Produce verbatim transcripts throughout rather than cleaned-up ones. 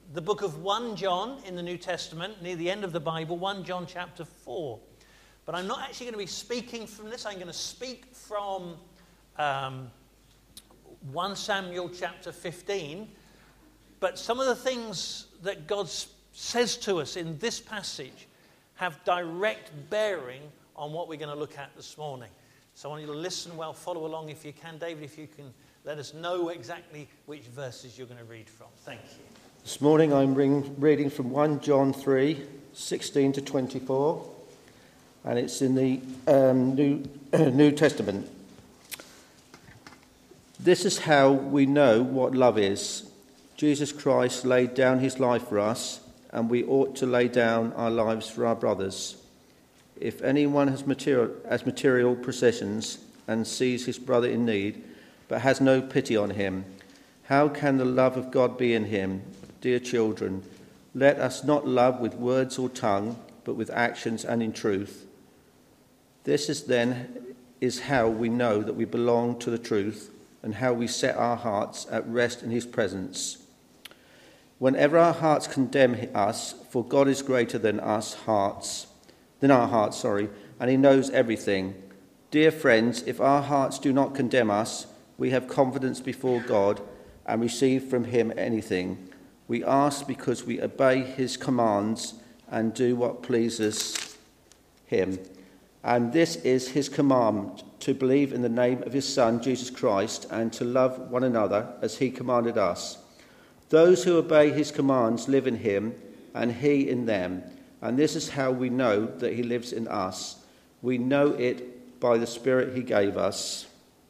the book of First John in the New Testament, near the end of the Bible, First John chapter four. But I'm not actually going to be speaking from this. I'm going to speak from um, First Samuel chapter fifteen. But some of the things that God says to us in this passage have direct bearing on what we're going to look at this morning. So I want you to listen well, follow along if you can. David, if you can let us know exactly which verses you're going to read from. Thank you. This morning I'm reading from First John three, sixteen to twenty-four, and it's in the um, New, uh, New Testament. This is how we know what love is. Jesus Christ laid down his life for us, and we ought to lay down our lives for our brothers. If anyone has material, has material possessions and sees his brother in need, but has no pity on him, how can the love of God be in him? Dear children, let us not love with words or tongue, but with actions and in truth. This is then is how we know that we belong to the truth, and how we set our hearts at rest in his presence. Whenever our hearts condemn us, for God is greater than us hearts, than our hearts, sorry, and he knows everything. Dear friends, if our hearts do not condemn us, we have confidence before God and receive from him anything. We ask because we obey his commands and do what pleases him. And this is his command, to believe in the name of his Son, Jesus Christ, and to love one another as he commanded us. Those who obey his commands live in him, and he in them. And this is how we know that he lives in us. We know it by the Spirit he gave us.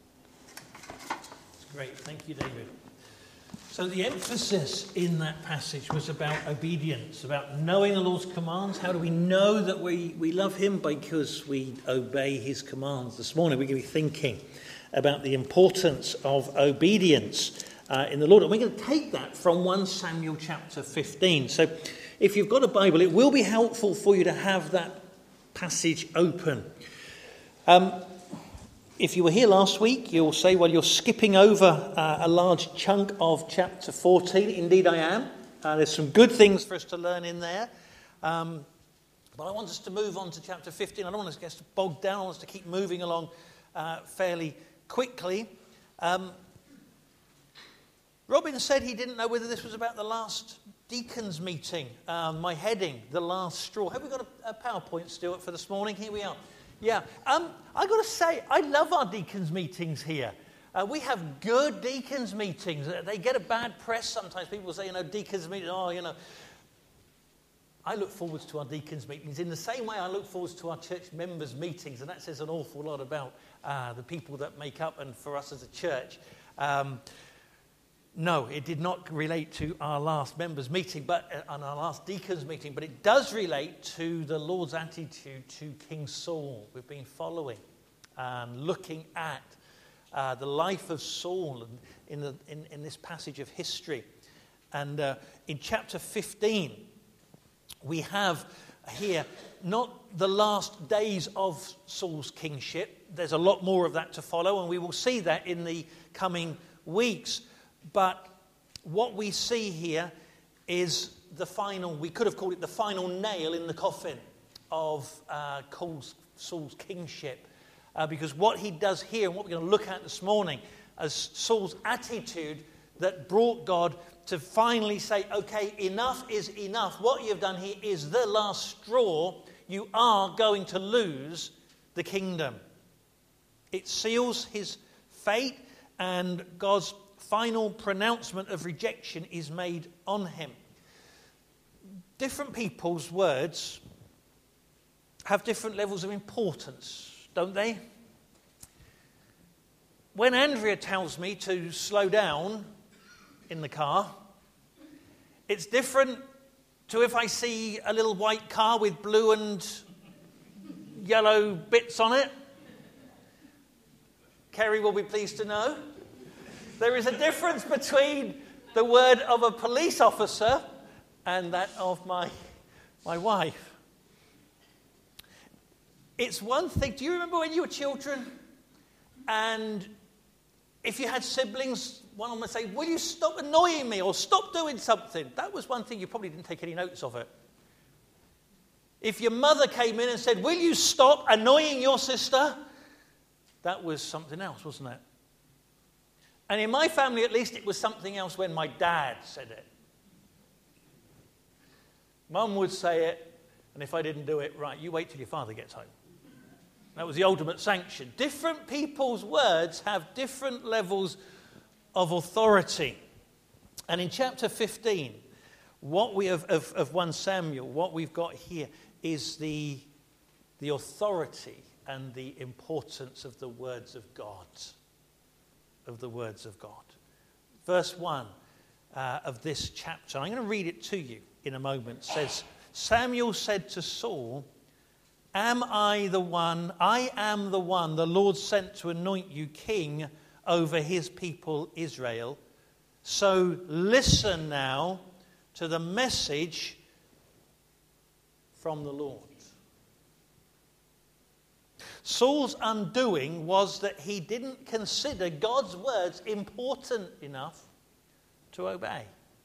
That's great. Thank you, David. So the emphasis in that passage was about obedience, about knowing the Lord's commands. How do we know that we, we love him? Because we obey his commands. This morning we're going to be thinking about the importance of obedience uh, in the Lord. And we're going to take that from First Samuel chapter fifteen. So if you've got a Bible, it will be helpful for you to have that passage open. Um, if you were here last week, you'll say, well, you're skipping over uh, a large chunk of chapter fourteen. Indeed, I am. Uh, there's some good things for us to learn in there. Um, but I want us to move on to chapter fifteen. I don't want us to get bogged down. I want us to keep moving along uh, fairly quickly. Um, Robin said he didn't know whether this was about the last deacons meeting. Um, my heading, The Last Straw. Have we got a, a PowerPoint, Stuart, for this morning? Here we are. Yeah, um, I've got to say, I love our deacons meetings here. Uh, we have good deacons meetings. They get a bad press sometimes. People say, you know, deacons meetings, oh, you know. I look forward to our deacons meetings in the same way I look forward to our church members' meetings, and that says an awful lot about uh, the people that make up and for us as a church. Um, no, it did not relate to our last members' meeting, but uh, on our last deacons' meeting, but it does relate to the Lord's attitude to King Saul. We've been following and looking at uh, the life of Saul in, the, in, in this passage of history. And uh, in chapter fifteen, we have here not the last days of Saul's kingship. There's a lot more of that to follow, and we will see that in the coming weeks. But what we see here is the final, we could have called it the final nail in the coffin of uh, Saul's kingship. Uh, because what he does here, and what we're going to look at this morning, as Saul's attitude that brought God to finally say, okay, enough is enough. What you've done here is the last straw. You are going to lose the kingdom. It seals his fate, and God's final pronouncement of rejection is made on him. Different people's words have different levels of importance, don't they? When Andrea tells me to slow down in the car, it's different to if I see a little white car with blue and yellow bits on it. Kerry will be pleased to know. There is a difference between the word of a police officer and that of my, my wife. It's one thing. Do you remember when you were children? And if you had siblings, one of them would say, will you stop annoying me or stop doing something? That was one thing you probably didn't take any notice of it. If your mother came in and said, will you stop annoying your sister? That was something else, wasn't it? And in my family, at least, it was something else when my dad said it. Mum would say it, and if I didn't do it, right, you wait till your father gets home. That was the ultimate sanction. Different people's words have different levels of authority. And in chapter fifteen, what we have of, of First Samuel, what we've got here is the, the authority and the importance of the words of God. Of the words of God. Verse one uh, of this chapter, I'm going to read it to you in a moment, says, Samuel said to Saul, Am I the one, I am the one the Lord sent to anoint you king over his people Israel. So listen now to the message from the Lord. Saul's undoing was that he didn't consider God's words important enough to obey.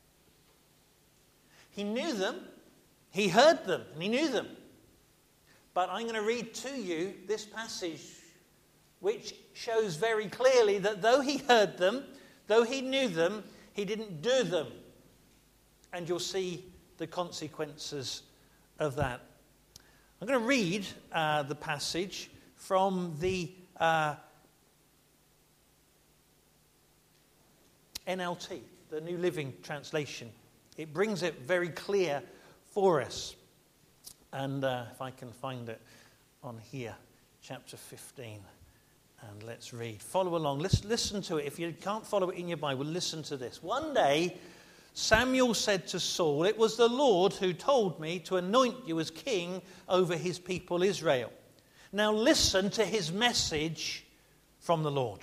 He knew them, he heard them, and he knew them. But I'm going to read to you this passage which shows very clearly that though he heard them, though he knew them, he didn't do them. And you'll see the consequences of that. I'm going to read uh, the passage from the uh, N L T, the New Living Translation. It brings it very clear for us. And uh, if I can find it on here, chapter fifteen. And let's read. Follow along. Listen, listen to it. If you can't follow it in your Bible, listen to this. One day, Samuel said to Saul, It was the Lord who told me to anoint you as king over his people Israel. Now listen to his message from the Lord.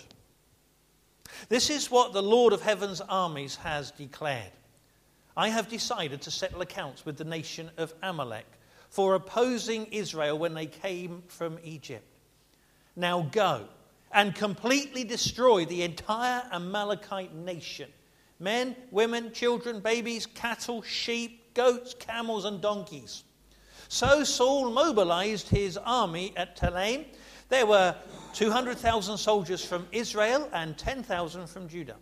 This is what the Lord of heaven's armies has declared. I have decided to settle accounts with the nation of Amalek for opposing Israel when they came from Egypt. Now go and completely destroy the entire Amalekite nation. Men, women, children, babies, cattle, sheep, goats, camels, and donkeys. So Saul mobilized his army at Telaim. There were two hundred thousand soldiers from Israel and ten thousand from Judah.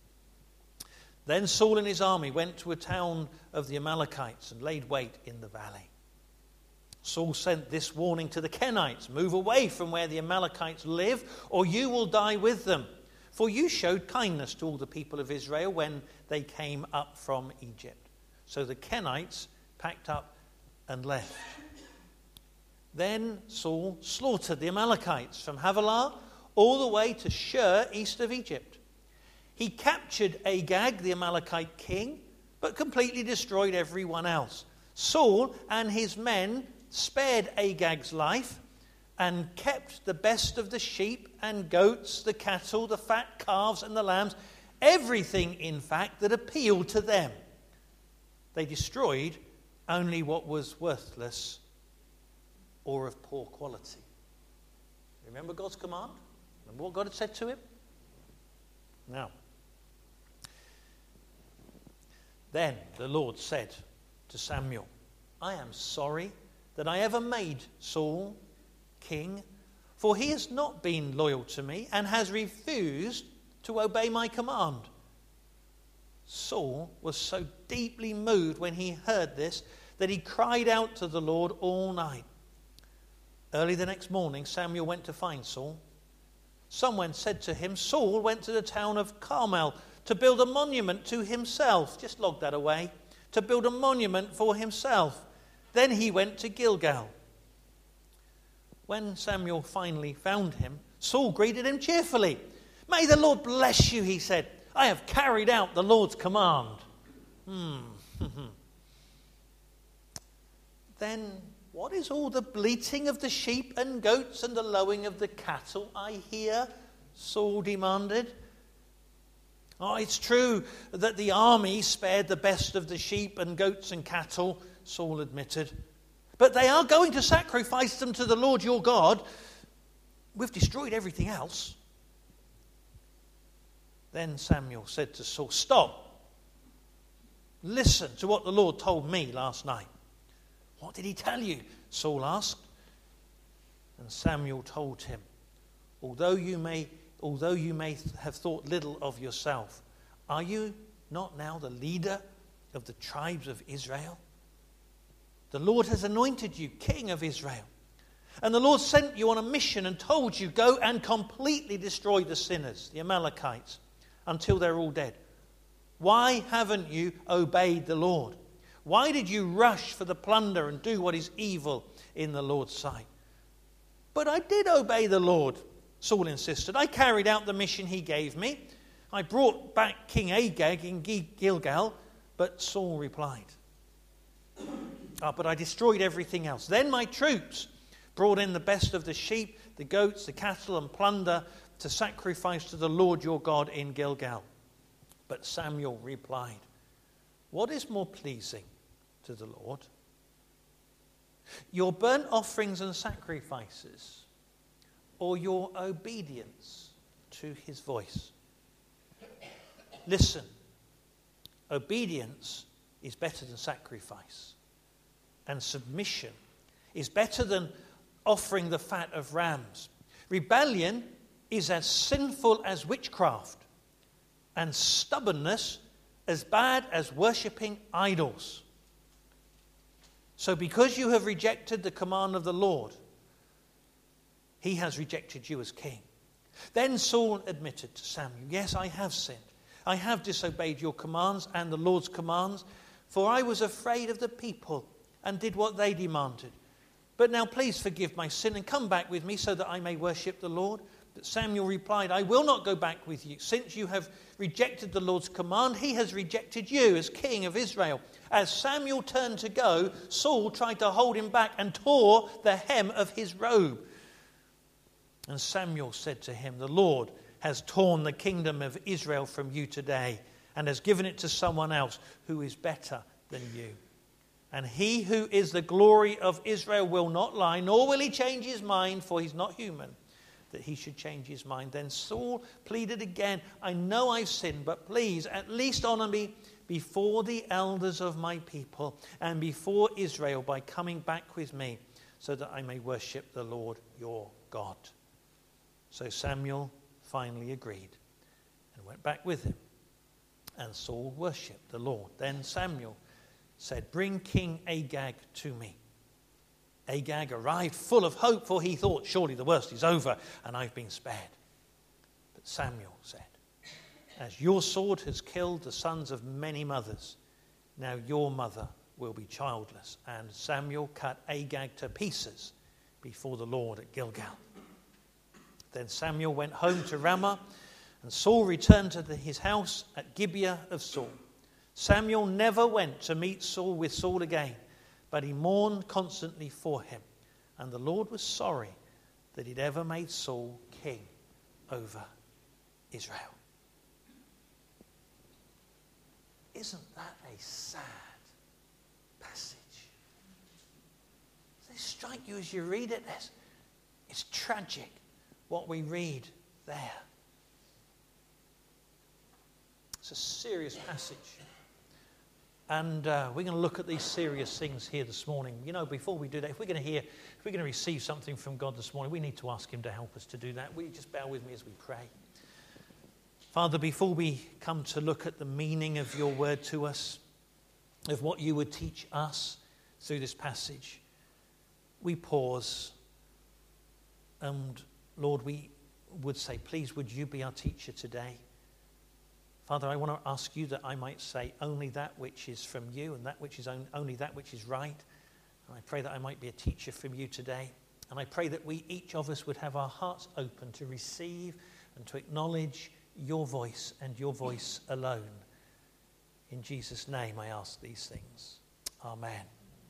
Then Saul and his army went to a town of the Amalekites and laid wait in the valley. Saul sent this warning to the Kenites, Move away from where the Amalekites live, or you will die with them. For you showed kindness to all the people of Israel when they came up from Egypt. So the Kenites packed up and left. Then Saul slaughtered the Amalekites from Havilah all the way to Shur, east of Egypt. He captured Agag, the Amalekite king, but completely destroyed everyone else. Saul and his men spared Agag's life and kept the best of the sheep and goats, the cattle, the fat calves and the lambs, everything, in fact, that appealed to them. They destroyed only what was worthless or of poor quality. Remember God's command? Remember what God had said to him? Now, then the Lord said to Samuel, I am sorry that I ever made Saul king, for he has not been loyal to me and has refused to obey my command. Saul was so deeply moved when he heard this that he cried out to the Lord all night. Early the next morning, Samuel went to find Saul. Someone said to him, Saul went to the town of Carmel to build a monument to himself. Just log that away. To build a monument for himself. Then he went to Gilgal. When Samuel finally found him, Saul greeted him cheerfully. May the Lord bless you, he said. I have carried out the Lord's command. Hmm. Then what is all the bleating of the sheep and goats and the lowing of the cattle I hear? Saul demanded. Oh, it's true that the army spared the best of the sheep and goats and cattle, Saul admitted. But they are going to sacrifice them to the Lord your God. We've destroyed everything else. Then Samuel said to Saul, "Stop. Listen to what the Lord told me last night." "What did he tell you?" Saul asked. And Samuel told him, although you may, although you may have thought little of yourself, are you not now the leader of the tribes of Israel? The Lord has anointed you king of Israel. And the Lord sent you on a mission and told you, go and completely destroy the sinners, the Amalekites, until they're all dead. Why haven't you obeyed the Lord? Why did you rush for the plunder and do what is evil in the Lord's sight? "But I did obey the Lord," Saul insisted. "I carried out the mission he gave me. I brought back King Agag in Gilgal." But Saul replied, "Ah, but I destroyed everything else. Then my troops brought in the best of the sheep, the goats, the cattle, and plunder to sacrifice to the Lord your God in Gilgal." But Samuel replied, "What is more pleasing to the Lord? Your burnt offerings and sacrifices, or your obedience to his voice?" Listen, obedience is better than sacrifice, and submission is better than offering the fat of rams. Rebellion is as sinful as witchcraft, and stubbornness as bad as worshipping idols. So because you have rejected the command of the Lord, he has rejected you as king. Then Saul admitted to Samuel, "Yes, I have sinned. I have disobeyed your commands and the Lord's commands, for I was afraid of the people and did what they demanded. But now please forgive my sin and come back with me so that I may worship the Lord." But Samuel replied, "I will not go back with you. Since you have rejected the Lord's command, he has rejected you as king of Israel." As Samuel turned to go, Saul tried to hold him back and tore the hem of his robe. And Samuel said to him, "The Lord has torn the kingdom of Israel from you today and has given it to someone else who is better than you. And he who is the glory of Israel will not lie, nor will he change his mind, for he's not human, that he should change his mind." Then Saul pleaded again, "I know I've sinned, but please at least honor me before the elders of my people and before Israel by coming back with me so that I may worship the Lord your God." So Samuel finally agreed and went back with him, and Saul worshipped the Lord. Then Samuel said, "Bring King Agag to me." Agag arrived full of hope, for he thought, "Surely the worst is over and I've been spared." But Samuel said, "As your sword has killed the sons of many mothers, now your mother will be childless." And Samuel cut Agag to pieces before the Lord at Gilgal. Then Samuel went home to Ramah, and Saul returned to the, his house at Gibeah of Saul. Samuel never went to meet Saul with Saul again, but he mourned constantly for him. And the Lord was sorry that he'd ever made Saul king over Israel. Isn't that a sad passage? Does it strike you as you read it? It's, it's tragic what we read there. It's a serious passage. And uh, we're going to look at these serious things here this morning. You know, before we do that, if we're going to hear, if we're going to receive something from God this morning, we need to ask him to help us to do that. Will you just bear with me as we pray? Father, before we come to look at the meaning of your word to us, of what you would teach us through this passage, we pause. And Lord, we would say, please, would you be our teacher today? Father, I want to ask you that I might say only that which is from you and that which is on, only that which is right. And I pray that I might be a teacher from you today. And I pray that we, each of us, would have our hearts open to receive and to acknowledge your voice and your voice alone. In Jesus' name I ask these things. Amen.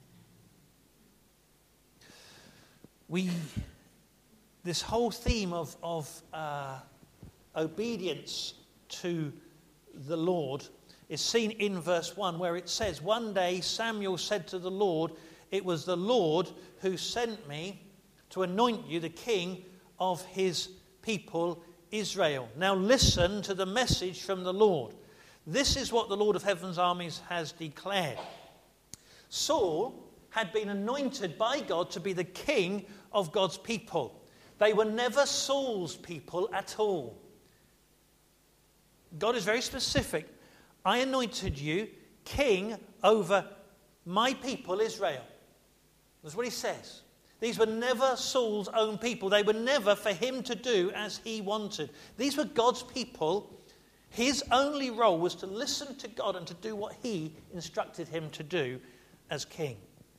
We, this whole theme of, of uh, obedience to the Lord is seen in verse one, where it says, "One day Samuel said to the Lord, 'It was the Lord who sent me to anoint you the king of his people Israel. Now listen to the message from the Lord. This is what the Lord of Heaven's armies has declared. Saul had been anointed by God to be the king of God's people. They were never Saul's people at all. God is very specific. I anointed you king over my people Israel. That's what he says. These were never Saul's own people. They were never for him to do as he wanted. These were God's people. His only role was to listen to God and to do what he instructed him to do as king.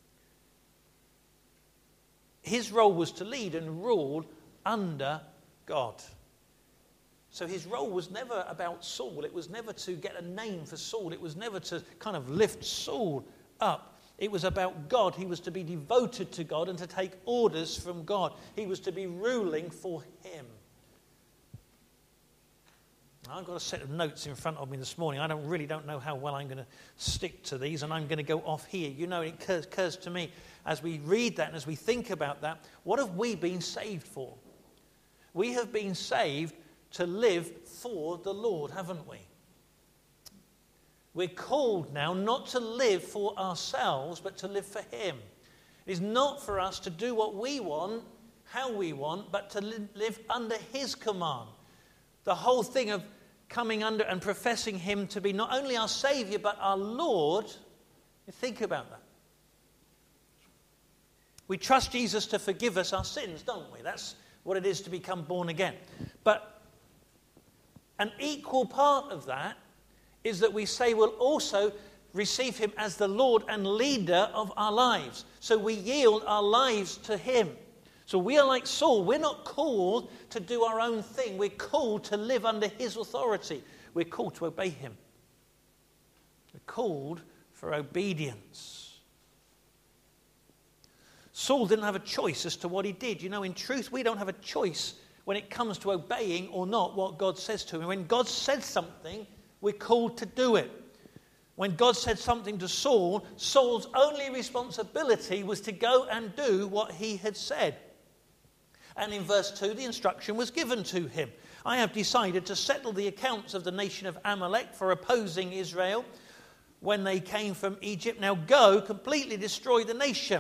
His role was to lead and rule under God. So his role was never about Saul. It was never to get a name for Saul. It was never to kind of lift Saul up. It was about God. He was to be devoted to God and to take orders from God. He was to be ruling for him. I've got a set of notes in front of me this morning. I don't really don't know how well I'm going to stick to these, and I'm going to go off here. You know, it occurs, occurs to me as we read that and as we think about that, what have we been saved for? We have been saved to live for the Lord, haven't we? We're called now not to live for ourselves, but to live for him. It is not for us to do what we want, how we want, but to live under his command. The whole thing of coming under and professing him to be not only our Saviour, but our Lord, you think about that. We trust Jesus to forgive us our sins, don't we? That's what it is to become born again. But an equal part of that is that we say we'll also receive him as the Lord and leader of our lives. So we yield our lives to him. So we are like Saul. We're not called to do our own thing. We're called to live under his authority. We're called to obey him. We're called for obedience. Saul didn't have a choice as to what he did. You know, in truth, we don't have a choice when it comes to obeying or not what God says to him. When God says something, we're called to do it. When God said something to Saul, Saul's only responsibility was to go and do what he had said. And in verse two, the instruction was given to him. I have decided to settle the accounts of the nation of Amalek for opposing Israel when they came from Egypt. Now go, completely destroy the nation.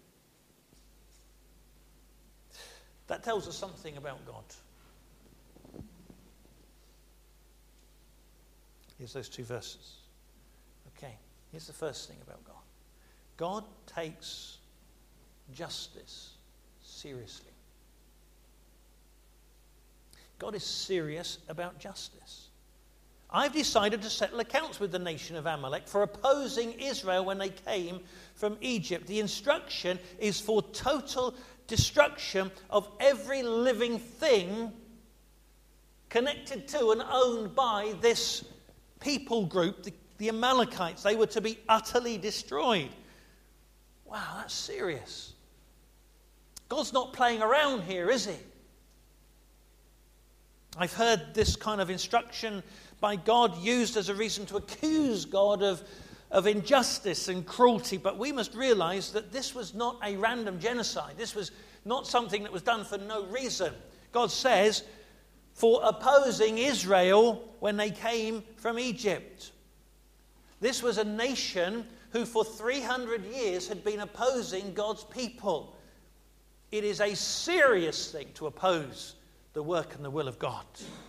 That tells us something about God. Here's those two verses. Okay, here's the first thing about God. God takes justice seriously. God is serious about justice. I've decided to settle accounts with the nation of Amalek for opposing Israel when they came from Egypt. The instruction is for total destruction of every living thing connected to and owned by this people group, the, the Amalekites. They were to be utterly destroyed. Wow, that's serious. God's not playing around here, is he? I've heard this kind of instruction by God used as a reason to accuse God of, of injustice and cruelty, but we must realize that this was not a random genocide. This was not something that was done for no reason. God says, for opposing Israel when they came from Egypt. This was a nation who for three hundred years had been opposing God's people. It is a serious thing to oppose the work and the will of God.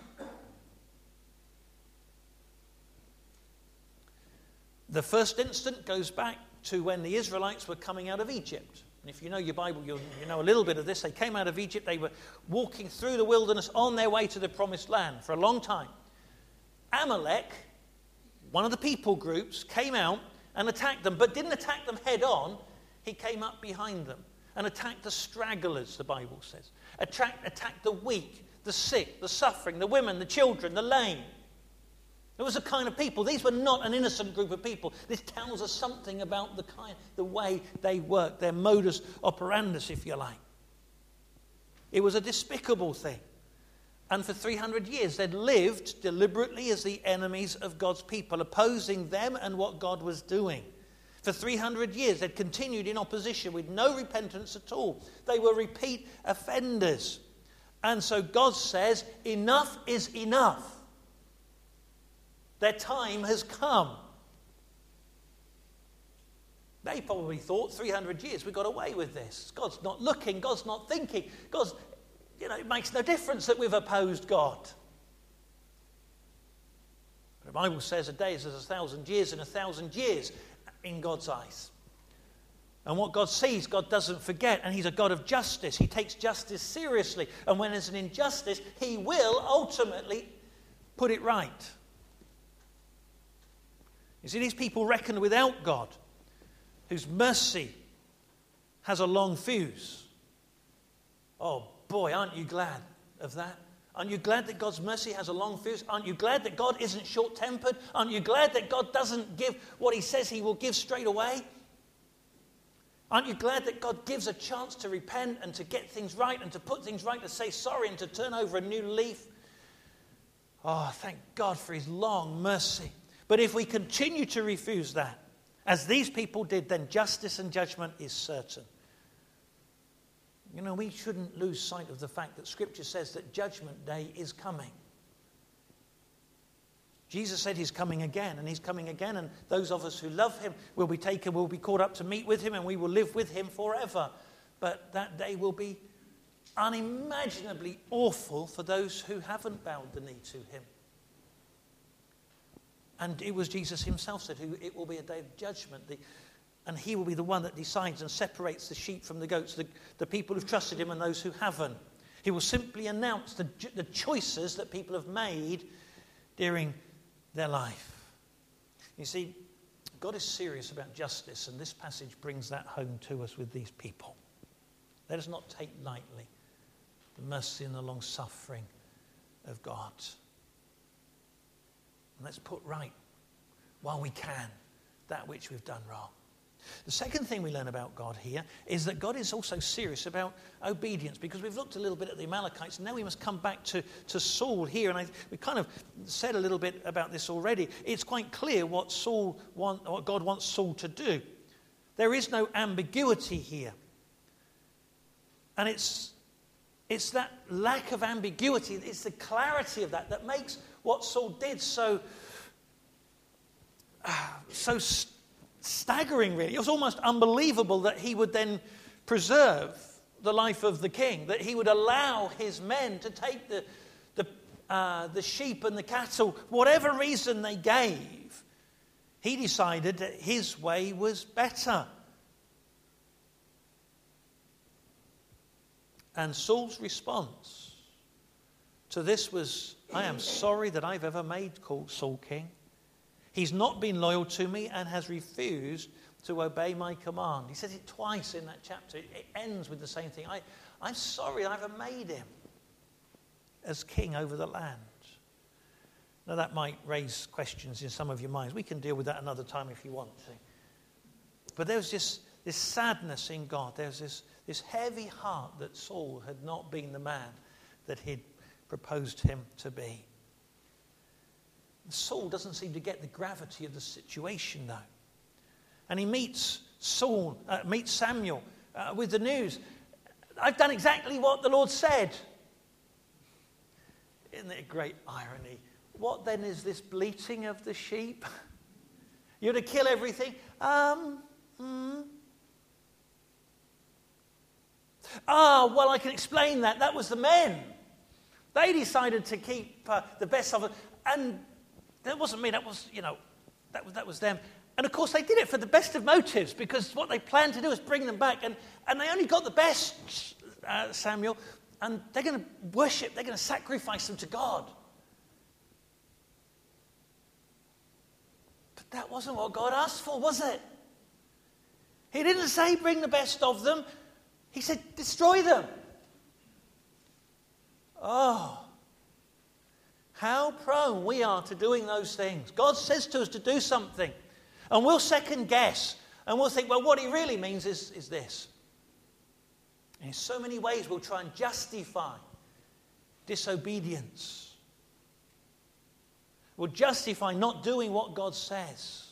The first instant goes back to when the Israelites were coming out of Egypt. And if you know your Bible, you'll, you know a little bit of this. They came out of Egypt. They were walking through the wilderness on their way to the promised land for a long time. Amalek, one of the people groups, came out and attacked them, but didn't attack them head on. He came up behind them and attacked the stragglers, the Bible says. Attacked, attacked the weak, the sick, the suffering, the women, the children, the lame. It was a kind of people. These were not an innocent group of people. This tells us something about the kind, the way they worked, their modus operandus, if you like. It was a despicable thing. And for three hundred years, they'd lived deliberately as the enemies of God's people, opposing them and what God was doing. For three hundred years, they'd continued in opposition with no repentance at all. They were repeat offenders. And so God says, enough is enough. Their time has come. They probably thought three hundred years, we got away with this. God's not looking, God's not thinking. God's, you know, it makes no difference that we've opposed God. The Bible says a day is as a thousand years, and a thousand years in God's eyes. And what God sees, God doesn't forget, and he's a God of justice. He takes justice seriously, and when there's an injustice, he will ultimately put it right. You see, these people reckon without God, whose mercy has a long fuse. Oh boy, aren't you glad of that? Aren't you glad that God's mercy has a long fuse? Aren't you glad that God isn't short-tempered? Aren't you glad that God doesn't give what he says he will give straight away? Aren't you glad that God gives a chance to repent and to get things right and to put things right, to say sorry and to turn over a new leaf? Oh, thank God for his long mercy. But if we continue to refuse that, as these people did, then justice and judgment is certain. You know, we shouldn't lose sight of the fact that Scripture says that Judgment Day is coming. Jesus said he's coming again, and he's coming again, and those of us who love him will be taken, will be caught up to meet with him, and we will live with him forever. But that day will be unimaginably awful for those who haven't bowed the knee to him. And it was Jesus himself said, who it will be a day of judgment. The, and he will be the one that decides and separates the sheep from the goats, the, the people who've trusted him and those who haven't. He will simply announce the, the choices that people have made during their life. You see, God is serious about justice, and this passage brings that home to us with these people. Let us not take lightly the mercy and the long suffering of God. And let's put right, while we can, that which we've done wrong. The second thing we learn about God here is that God is also serious about obedience, because we've looked a little bit at the Amalekites, and now we must come back to, to Saul here. And I, we kind of said a little bit about this already. It's quite clear what Saul want, what God wants Saul to do. There is no ambiguity here. And it's, it's that lack of ambiguity, it's the clarity of that that makes what Saul did so, uh, so st- staggering, really. It was almost unbelievable that he would then preserve the life of the king, that he would allow his men to take the, the, uh, the sheep and the cattle, whatever reason they gave. He decided that his way was better. And Saul's response to this was, I am sorry that I've ever made Saul king. He's not been loyal to me and has refused to obey my command. He says it twice in that chapter. It ends with the same thing. I, I'm sorry I ever made him as king over the land. Now that might raise questions in some of your minds. We can deal with that another time if you want to. But there was this, this sadness in God. There was this, this heavy heart that Saul had not been the man that he'd proposed him to be. Saul doesn't seem to get the gravity of the situation, though. And he meets Saul, uh, meets Samuel uh, with the news. I've done exactly what the Lord said. Isn't it a great irony? What then is this bleating of the sheep? You're to kill everything? Um, hmm. Ah, well, I can explain that. That was the men. They decided to keep uh, the best of it. And that wasn't me, that was, you know, that was, that was them. And of course they did it for the best of motives, because what they planned to do is bring them back. And, and they only got the best, uh, Samuel, and they're going to worship, they're going to sacrifice them to God. But that wasn't what God asked for, was it? He didn't say bring the best of them. He said destroy them. Oh. How prone we are to doing those things. God says to us to do something, and we'll second guess, and we'll think, well, what he really means is, is this. And in so many ways we'll try and justify disobedience. We'll justify not doing what God says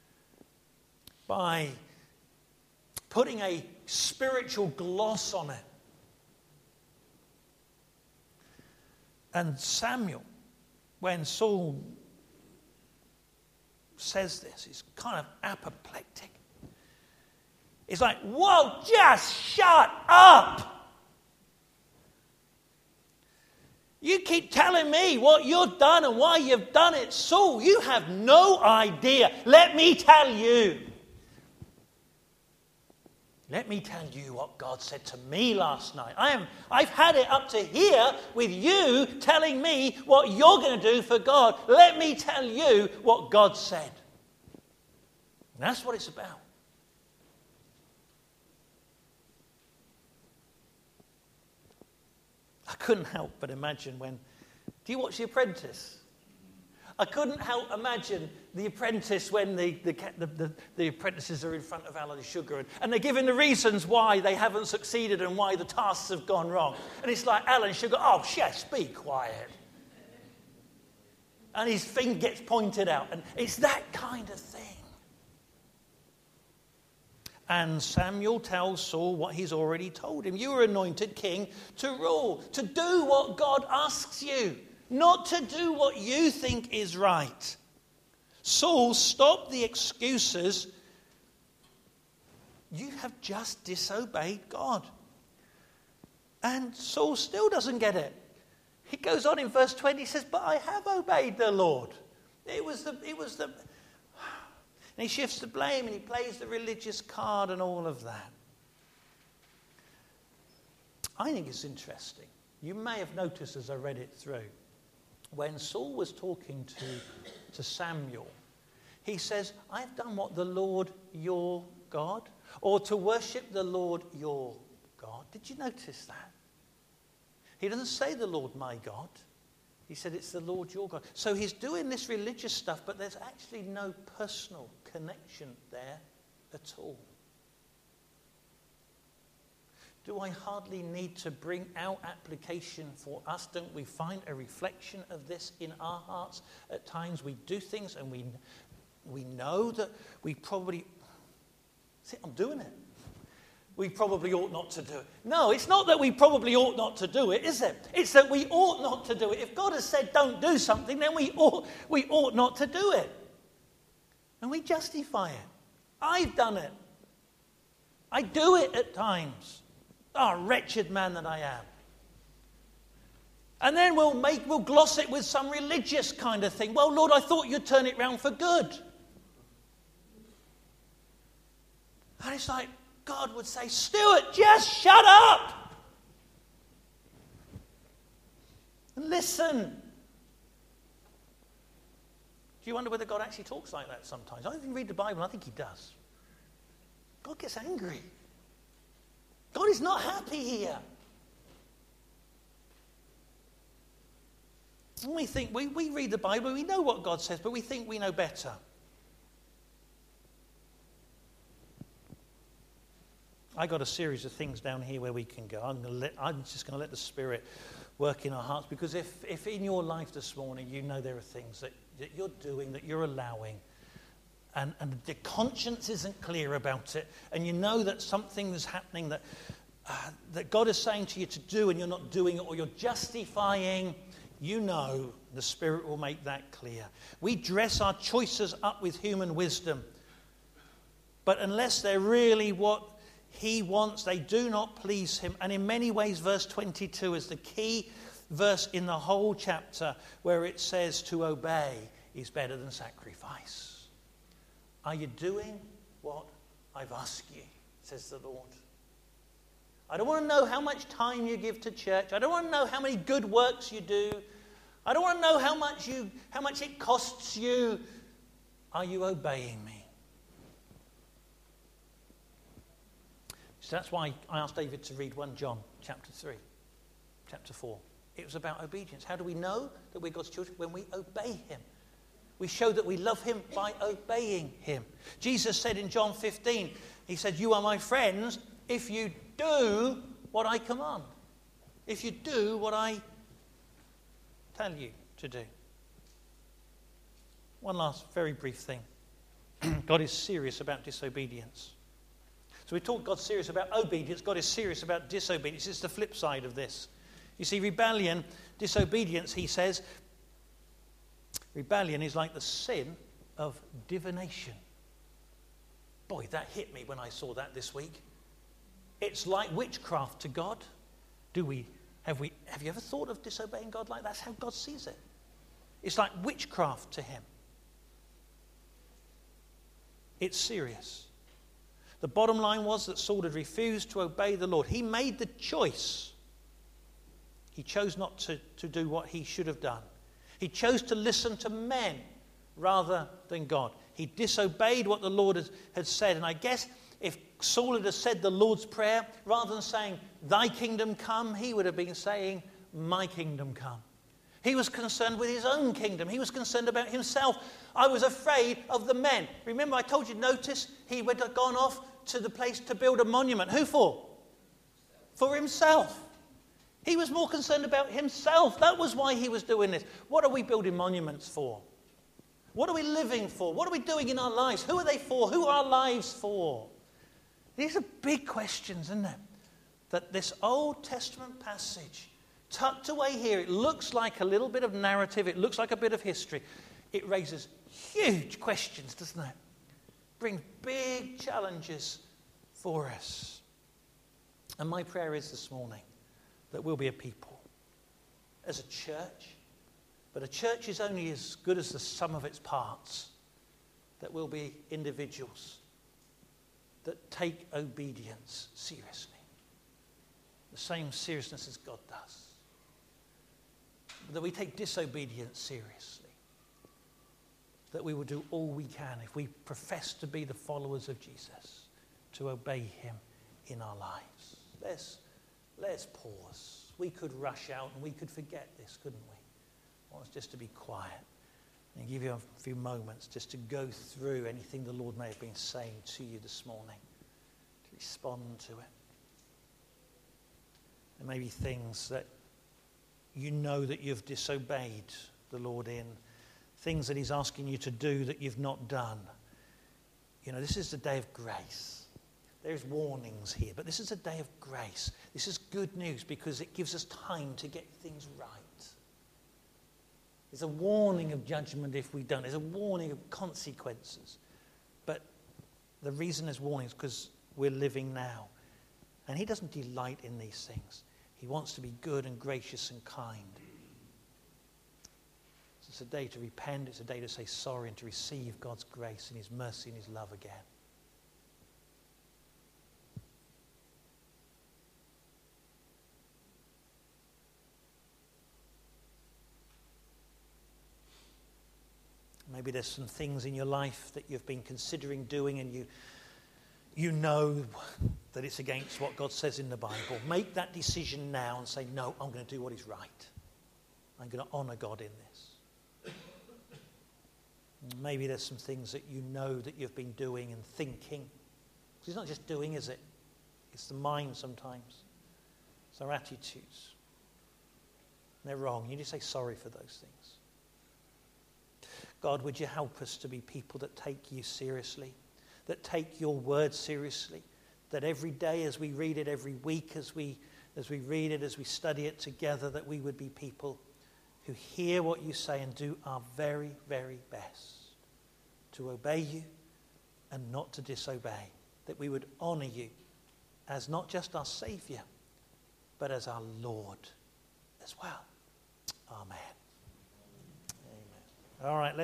by putting a spiritual gloss on it. And Samuel, when Saul says this, he's kind of apoplectic. He's like, whoa, just shut up. You keep telling me what you've done and why you've done it. Saul, you have no idea. Let me tell you. Let me tell you what God said to me last night. I am, I've had it up to here with you telling me what you're going to do for God. Let me tell you what God said. And that's what it's about. I couldn't help but imagine when... Do you watch The Apprentice? I couldn't help imagine The Apprentice when the, the, the, the, the apprentices are in front of Alan Sugar and, and they're giving the reasons why they haven't succeeded and why the tasks have gone wrong. And it's like, Alan Sugar, oh, yes, be quiet. And his thing gets pointed out. And it's that kind of thing. And Samuel tells Saul what he's already told him. You are anointed king to rule, to do what God asks you, not to do what you think is right. Saul, stop the excuses. You have just disobeyed God. And Saul still doesn't get it. He goes on in verse twenty, he says, but I have obeyed the Lord. It was the... It was the And he shifts the blame and he plays the religious card and all of that. I think it's interesting. You may have noticed as I read it through, when Saul was talking to, to Samuel, he says, I've done what the Lord your God, or to worship the Lord your God. Did you notice that? He doesn't say the Lord my God. He said it's the Lord your God. So he's doing this religious stuff, but there's actually no personal connection there at all. Do I hardly need to bring out application for us? Don't we find a reflection of this in our hearts? At times we do things and we, we know that we probably... See, I'm doing it. We probably ought not to do it. No, it's not that we probably ought not to do it, is it? It's that we ought not to do it. If God has said don't do something, then we ought, we ought not to do it. And we justify it. I've done it. I do it at times. Oh, wretched man that I am. And then we'll make, we'll gloss it with some religious kind of thing. Well, Lord, I thought you'd turn it round for good. And it's like, God would say, Stuart, just shut up and listen. Do you wonder whether God actually talks like that sometimes? I don't even read the Bible, I think he does. God gets angry. God is not happy here. And we think, we, we read the Bible, we know what God says, but we think we know better. I got a series of things down here where we can go. I'm, gonna let, I'm just going to let the Spirit work in our hearts, because if, if in your life this morning you know there are things that, that you're doing, that you're allowing, and, and the conscience isn't clear about it, and you know that something is happening that, uh, that God is saying to you to do and you're not doing it, or you're justifying, you know the Spirit will make that clear. We dress our choices up with human wisdom, but unless they're really what he wants, they do not please him. And in many ways, verse twenty-two is the key verse in the whole chapter, where it says to obey is better than sacrifice. Are you doing what I've asked you, says the Lord? I don't want to know how much time you give to church. I don't want to know how many good works you do. I don't want to know how much you, how much it costs you. Are you obeying me? So that's why I asked David to read First John chapter three, chapter four. It was about obedience. How do we know that we're God's children? When we obey him. We show that we love him by obeying him. Jesus said in John fifteen, he said, you are my friends if you do what I command. If you do what I tell you to do. One last very brief thing. God is serious about disobedience. So we talk God's serious about obedience. God is serious about disobedience. It's the flip side of this. You see, rebellion, disobedience, he says, rebellion is like the sin of divination. Boy, that hit me when I saw that this week. It's like witchcraft to God. Do we, have we, have you ever thought of disobeying God like that? That's how God sees it. It's like witchcraft to him. It's serious. The bottom line was that Saul had refused to obey the Lord. He made the choice. He chose not to, to do what he should have done. He chose to listen to men rather than God. He disobeyed what the Lord had, had said. And I guess if Saul had said the Lord's Prayer, rather than saying, thy kingdom come, he would have been saying, my kingdom come. He was concerned with his own kingdom. He was concerned about himself. I was afraid of the men. Remember, I told you, notice, he would have gone off to the place to build a monument. Who for? For himself. He was more concerned about himself. That was why he was doing this. What are we building monuments for? What are we living for? What are we doing in our lives? Who are they for? Who are our lives for? These are big questions, isn't it? That this Old Testament passage, tucked away here, it looks like a little bit of narrative. It looks like a bit of history. It raises huge questions, doesn't it? Brings big challenges for us. And my prayer is this morning that we'll be a people, as a church, but a church is only as good as the sum of its parts, that we'll be individuals that take obedience seriously, the same seriousness as God does, that we take disobedience seriously, that we will do all we can if we profess to be the followers of Jesus, to obey him in our lives. Let's, let's pause. We could rush out and we could forget this, couldn't we? I want us just to be quiet and give you a few moments just to go through anything the Lord may have been saying to you this morning, to respond to it. There may be things that you know that you've disobeyed the Lord in, things that he's asking you to do that you've not done. You know, this is the day of grace. There's warnings here, but this is a day of grace. This is good news because it gives us time to get things right. There's a warning of judgment if we don't. There's a warning of consequences. But the reason there's warnings is because we're living now. And he doesn't delight in these things. He wants to be good and gracious and kind. So it's a day to repent. It's a day to say sorry and to receive God's grace and his mercy and his love again. Maybe there's some things in your life that you've been considering doing and you you know that it's against what God says in the Bible. Make that decision now and say, no, I'm going to do what is right. I'm going to honour God in this. Maybe there's some things that you know that you've been doing and thinking. Because it's not just doing, is it? It's the mind sometimes. It's our attitudes. They're wrong. You just say sorry for those things. God, would you help us to be people that take you seriously, that take your word seriously, that every day as we read it, every week as we as we read it, as we study it together, that we would be people who hear what you say and do our very, very best to obey you and not to disobey, that we would honour you as not just our Saviour, but as our Lord as well. Amen. Amen. All right, let's